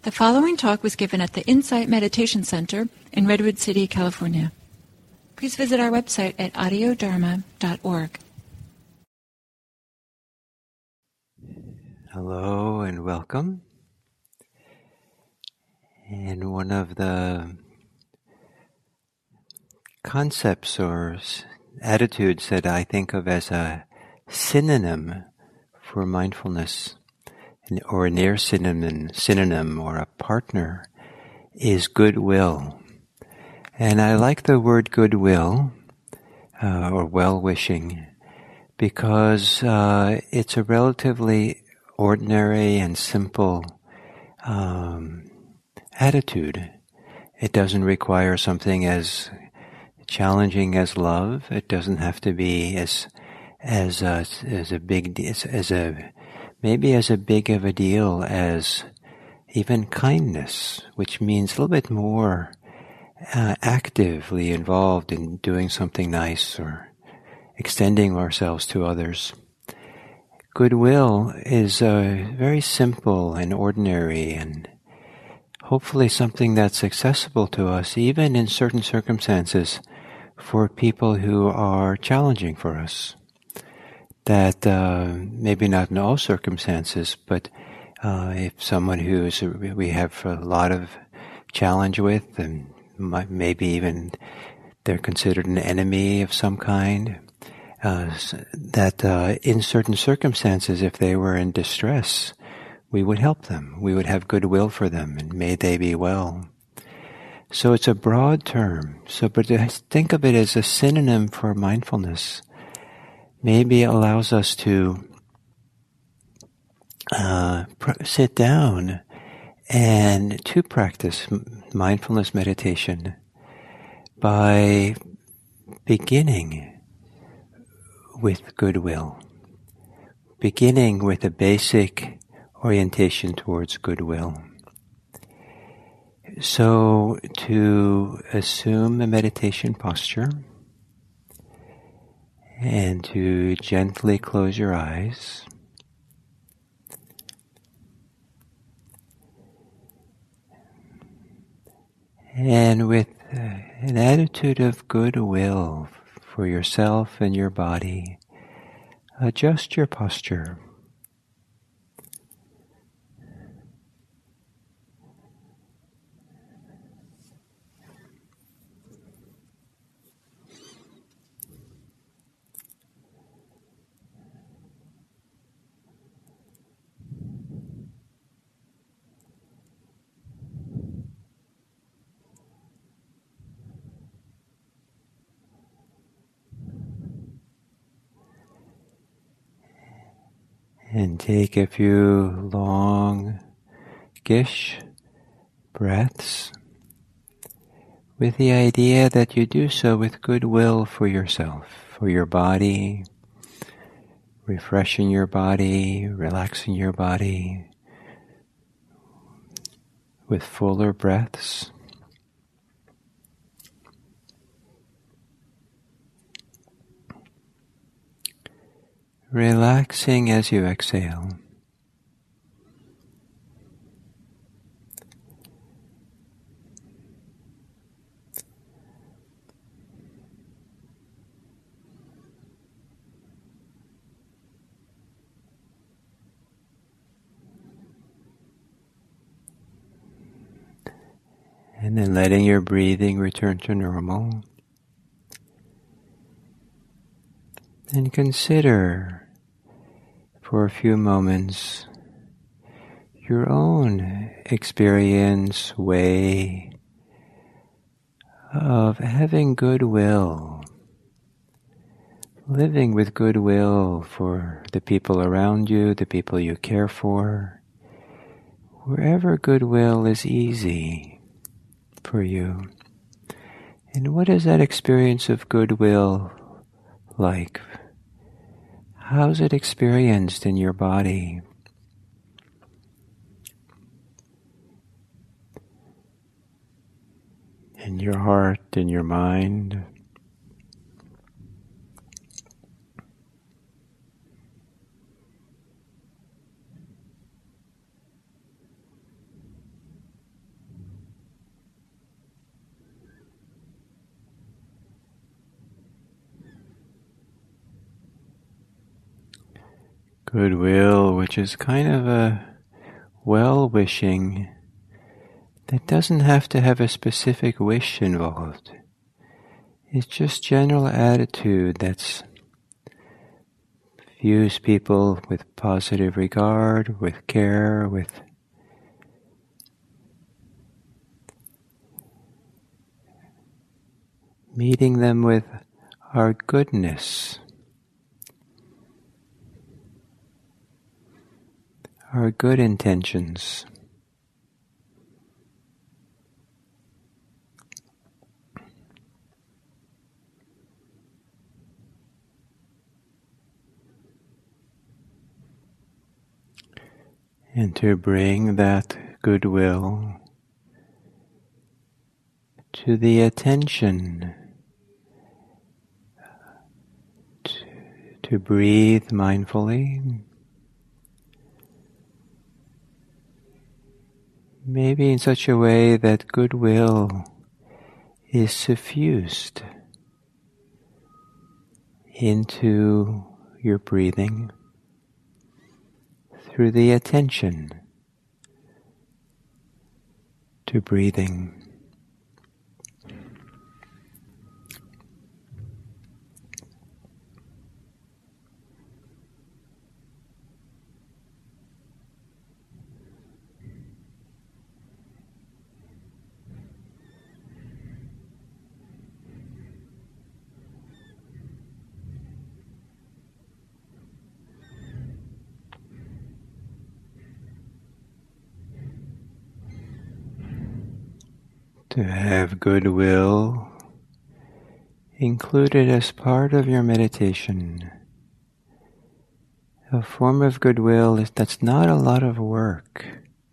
The following talk was given at the Insight Meditation Center in Redwood City, California. Please visit our website at audiodharma.org. Hello and welcome. And one of the concepts or attitudes that I think of as a synonym for mindfulness, or a near synonym or a partner, is goodwill. And I like the word goodwill, or well-wishing, because it's a relatively ordinary and simple attitude. It doesn't require something as challenging as love. It doesn't have to be as big of a deal as even kindness, which means a little bit more actively involved in doing something nice or extending ourselves to others. Goodwill is very simple and ordinary, and hopefully something that's accessible to us even in certain circumstances for people who are challenging for us. That maybe not in all circumstances, but if someone we have a lot of challenge with, and maybe even they're considered an enemy of some kind, that in certain circumstances, if they were in distress, we would help them. We would have goodwill for them, and may they be well. So it's a broad term. But to think of it as a synonym for mindfulness maybe allows us to sit down and to practice mindfulness meditation by beginning with goodwill, beginning with a basic orientation towards goodwill. So to assume a meditation posture and to gently close your eyes. And with an attitude of goodwill for yourself and your body, adjust your posture. And take a few long gish breaths with the idea that you do so with goodwill for yourself, for your body, refreshing your body, relaxing your body with fuller breaths. Relaxing as you exhale. And then letting your breathing return to normal. And consider for a few moments your own experience, way of having goodwill, living with goodwill for the people around you, the people you care for, wherever goodwill is easy for you. And what is that experience of goodwill like? How's it experienced in your body? In your heart, in your mind? Goodwill, which is kind of a well-wishing that doesn't have to have a specific wish involved. It's just general attitude that's views people with positive regard, with care, with meeting them with our goodness, our good intentions. And to bring that goodwill to the attention, to breathe mindfully, maybe in such a way that goodwill is suffused into your breathing through the attention to breathing. To have goodwill included as part of your meditation. A form of goodwill that's not a lot of work.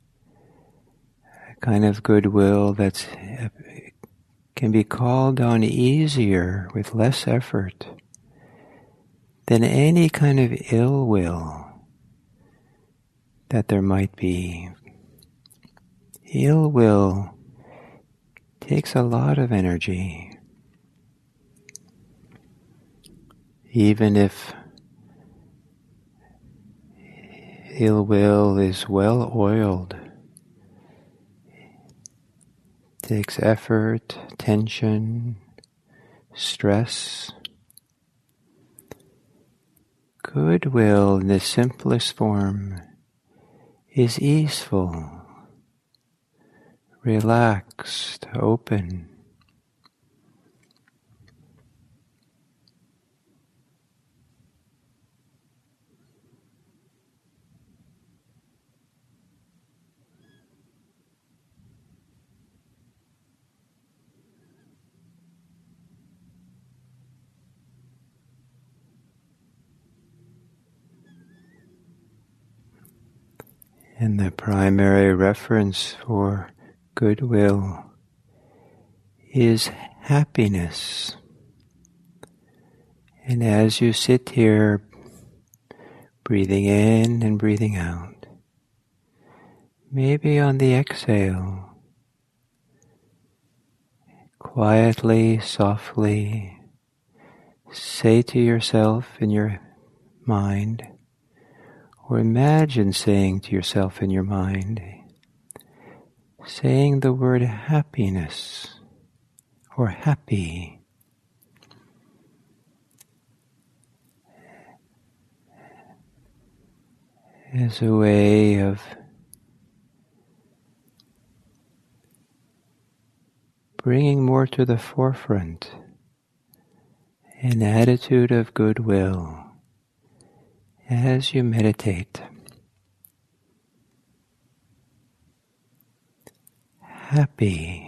A kind of goodwill that can be called on easier with less effort than any kind of ill will that there might be. Ill will takes a lot of energy. Even if ill will is well oiled, it takes effort, tension, stress. Goodwill in the simplest form is easeful, relaxed, open. And the primary reference for goodwill is happiness. And as you sit here, breathing in and breathing out, maybe on the exhale, quietly, softly, say to yourself in your mind, or imagine saying to yourself in your mind, saying the word happiness or happy. As a way of bringing more to the forefront an attitude of goodwill as you meditate. Happy.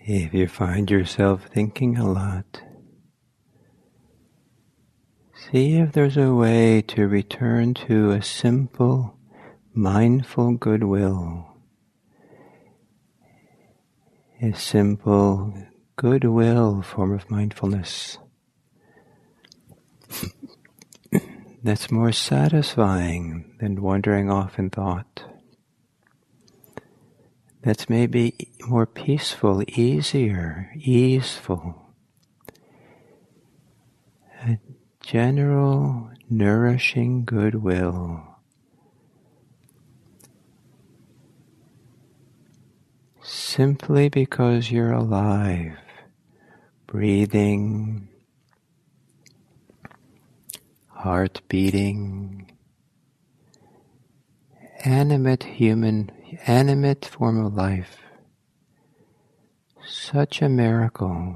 If you find yourself thinking a lot, see if there's a way to return to a simple, mindful goodwill. A simple goodwill form of mindfulness that's more satisfying than wandering off in thought. That's maybe more peaceful, easier, easeful. A general, nourishing goodwill. Simply because you're alive, breathing, heart beating, animate form of life. Such a miracle.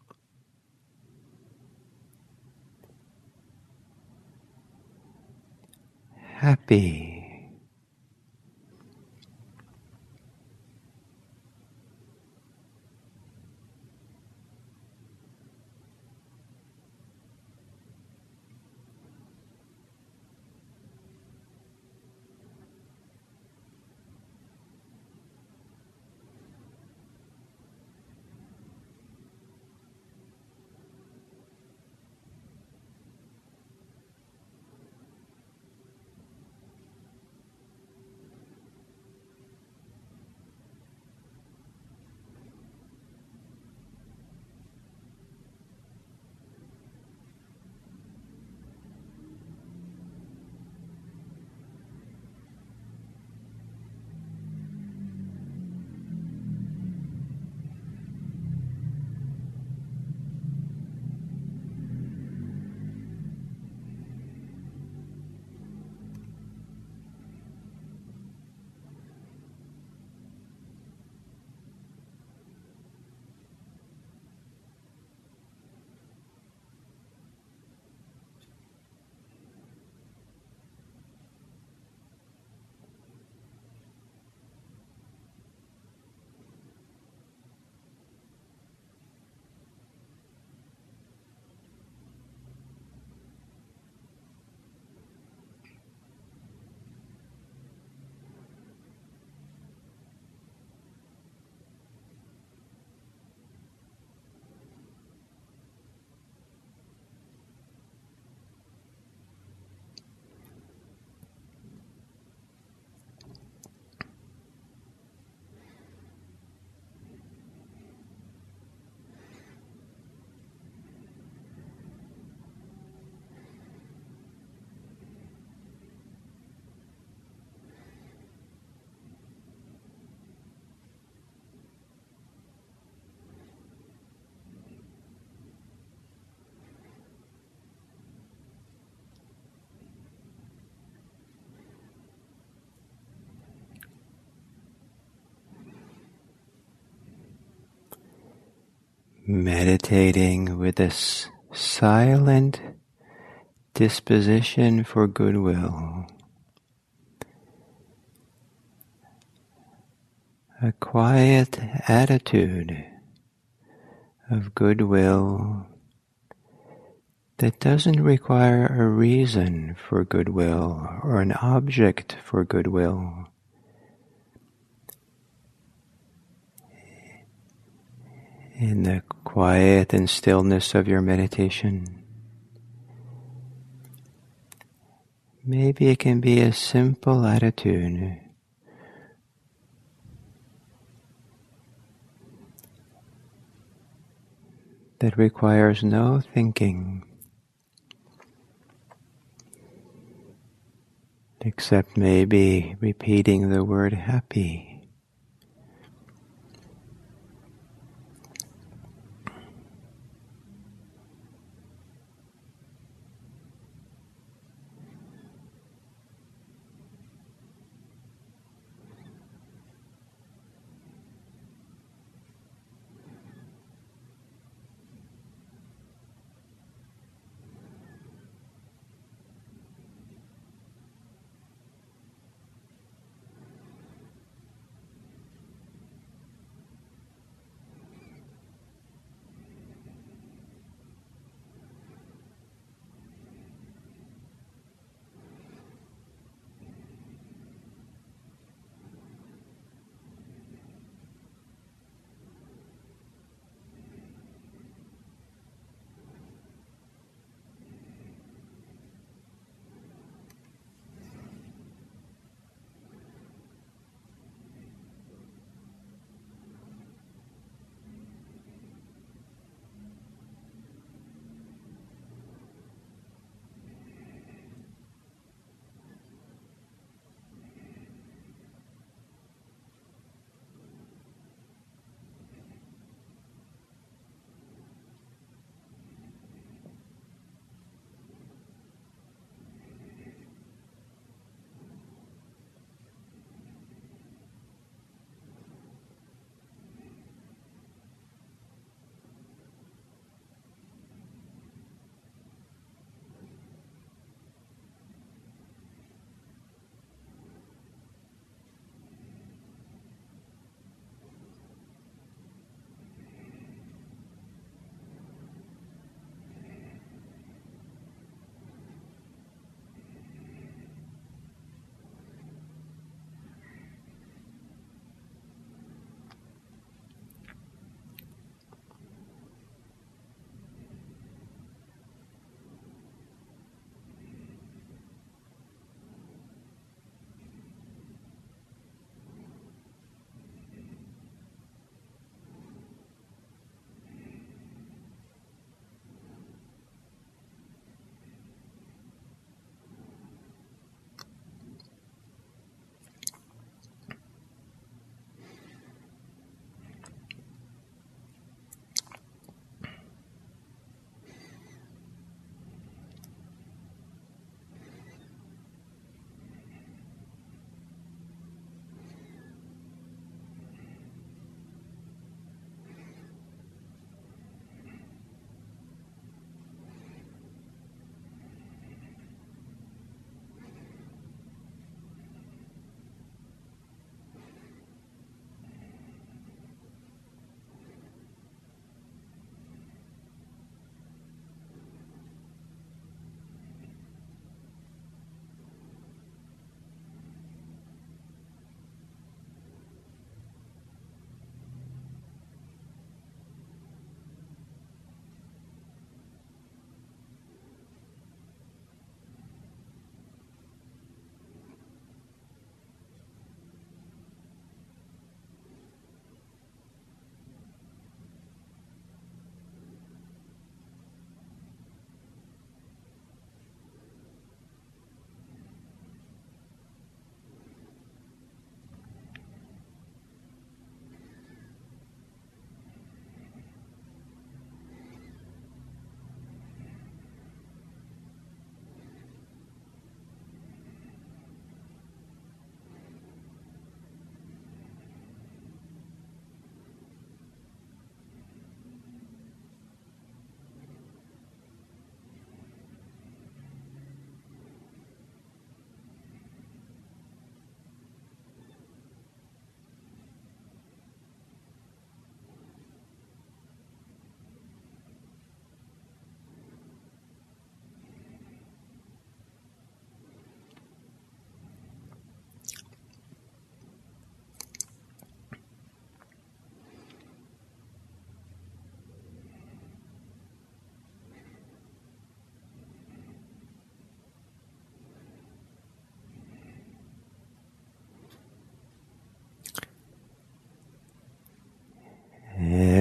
Happy. Meditating with a silent disposition for goodwill. A quiet attitude of goodwill that doesn't require a reason for goodwill or an object for goodwill. In the quiet and stillness of your meditation, maybe it can be a simple attitude that requires no thinking, except maybe repeating the word happy.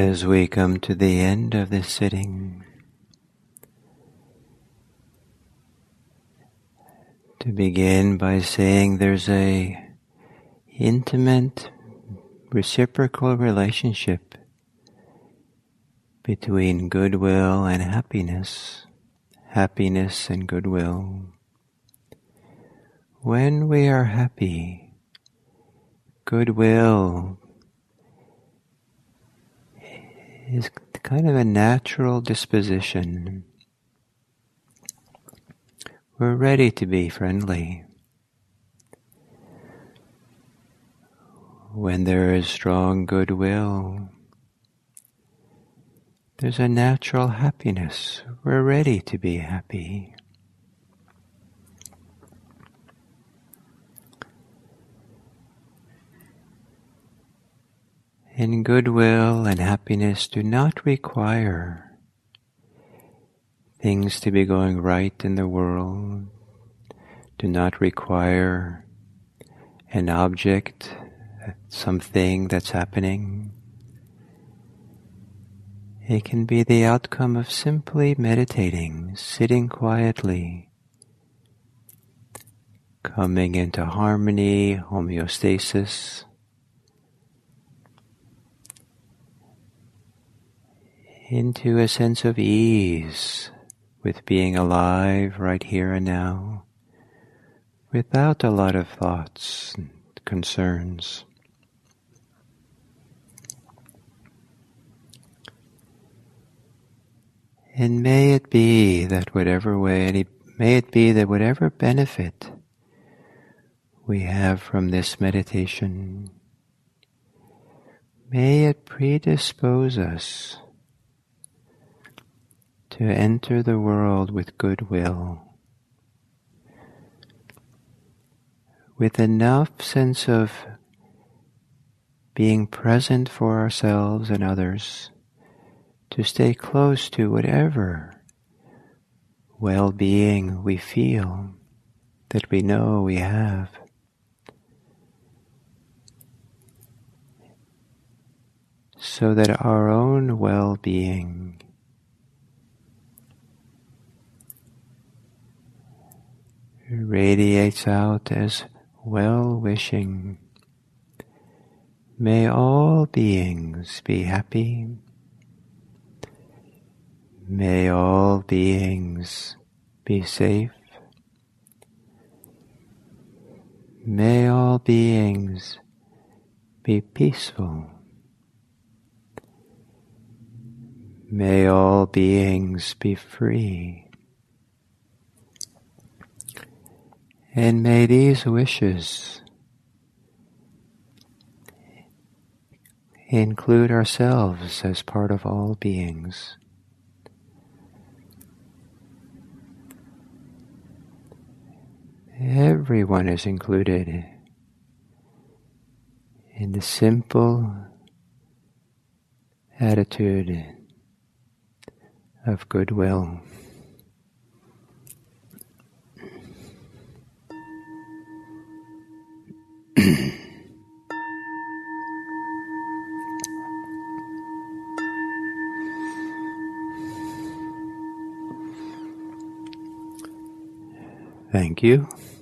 as we come to the end of this sitting, to begin by saying there's a intimate, reciprocal relationship between goodwill and happiness, happiness and goodwill. When we are happy, goodwill is kind of a natural disposition. We're ready to be friendly. When there is strong goodwill, there's a natural happiness. We're ready to be happy. And goodwill and happiness do not require things to be going right in the world, do not require an object, something that's happening. It can be the outcome of simply meditating, sitting quietly, coming into harmony, homeostasis, into a sense of ease with being alive right here and now, without a lot of thoughts and concerns. And may it be that whatever benefit we have from this meditation, may it predispose us to enter the world with goodwill, with enough sense of being present for ourselves and others, to stay close to whatever well-being we feel, that we know we have. So that our own well-being radiates out as well-wishing. May all beings be happy. May all beings be safe. May all beings be peaceful. May all beings be free. And may these wishes include ourselves as part of all beings. Everyone is included in the simple attitude of goodwill. Thank you.